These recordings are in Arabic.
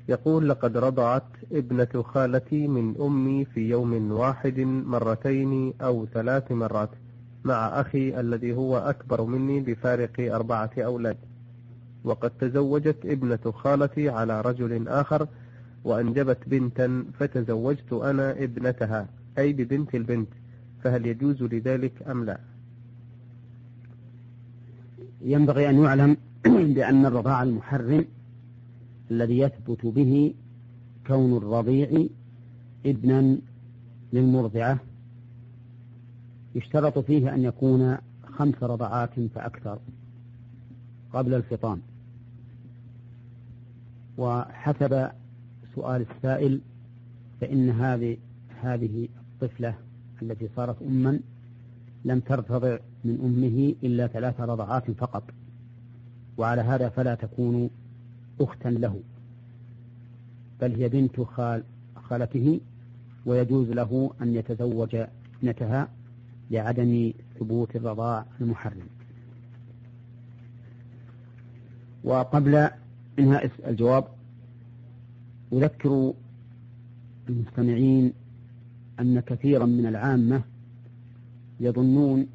يقول: لقد رضعت ابنة خالتي من أمي في يوم واحد مرتين أو 3 مرات مع أخي الذي هو أكبر مني بفارق 4 أولاد، وقد تزوجت ابنة خالتي على رجل آخر وأنجبت بنتا، فتزوجت أنا ابنتها أي ببنت البنت، فهل يجوز لذلك أم لا؟ ينبغي أن يعلم بأن الرضاع المحرم الذي يثبت به كون الرضيع ابنا للمرضعة يشترط فيه أن يكون 5 رضعات فأكثر قبل الفطام. وحسب سؤال السائل فإن هذه الطفلة التي صارت أما لم ترتضع من أمه إلا 3 رضعات فقط، وعلى هذا فلا تكون أختا له، بل هي بنت خالته، ويجوز له أن يتزوج ابنتها لعدم ثبوت الرضاع المحرم. وقبل إنهاء الجواب أذكر المستمعين أن كثيرا من العامة يظنون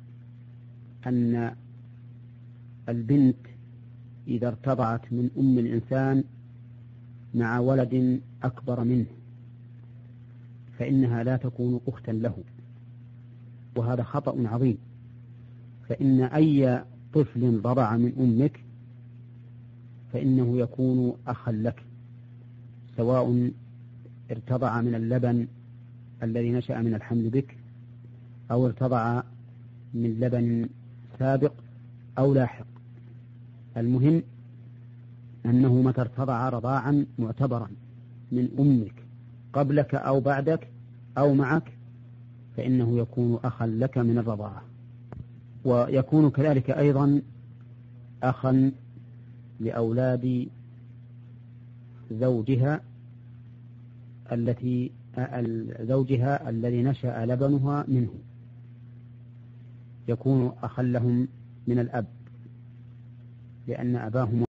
أن البنت إذا ارتضعت من أم الإنسان مع ولد أكبر منه فإنها لا تكون أختا له، وهذا خطأ عظيم. فإن أي طفل رضع من أمك فإنه يكون أخا لك، سواء ارتضع من اللبن الذي نشأ من الحمل بك أو ارتضع من لبن سابق أو لاحق. المهم أنه متى ارتضع رضاعا معتبرا من أمك قبلك أو بعدك أو معك فإنه يكون أخا لك من الرضاعة، ويكون كذلك أيضا أخا لأولاد زوجها الذي نشأ لبنها منه، يكون أخا لهم من الأب، لأن أباهما